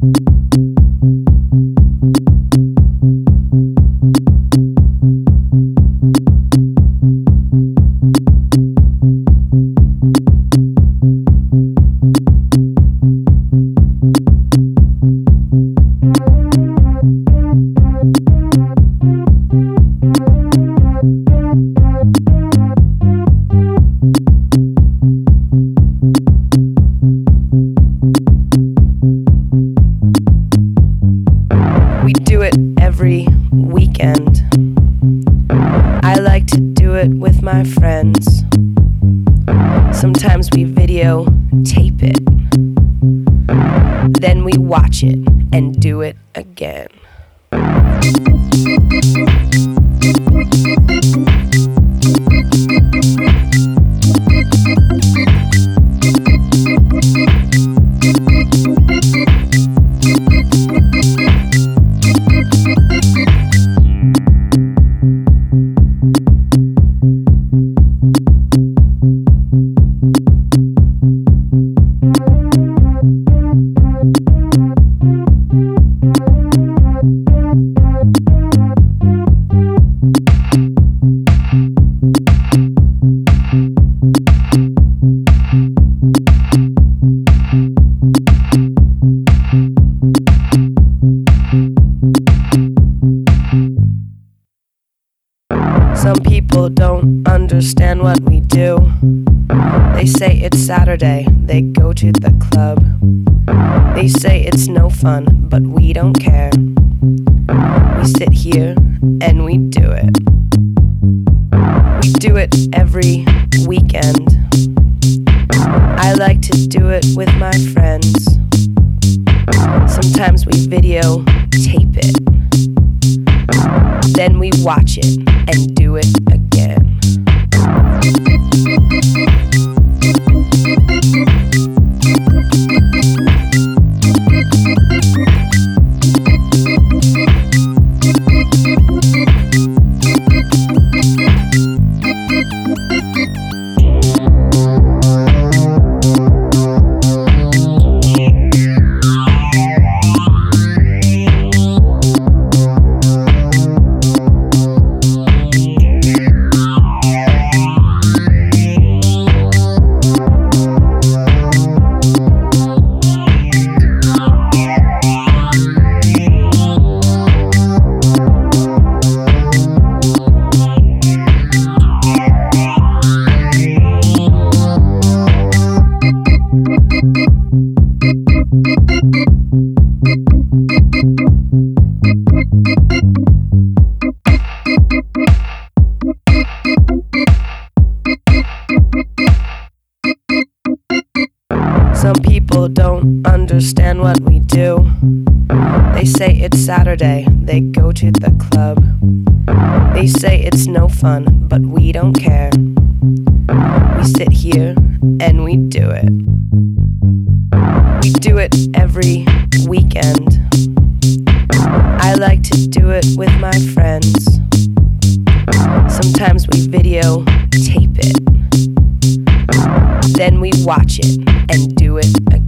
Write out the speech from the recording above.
We do it every weekend. I like to do it with my friends. Sometimes we videotape it. Then we watch it and do it again. Some people don't understand what we do. They say it's Saturday, they go to the club. They say it's no fun, but we don't care. We sit here and we do it. We do it every weekend. I like to do it with my friends. Sometimes we videotape it. Then we watch it and do it again. Some people don't understand what we do. They say it's Saturday, they go to the club. They say it's no fun, but we don't care. We sit here and we do it. We do it every weekend. I like to do it with my friends. Sometimes we videotape it. Then we watch it and do it again.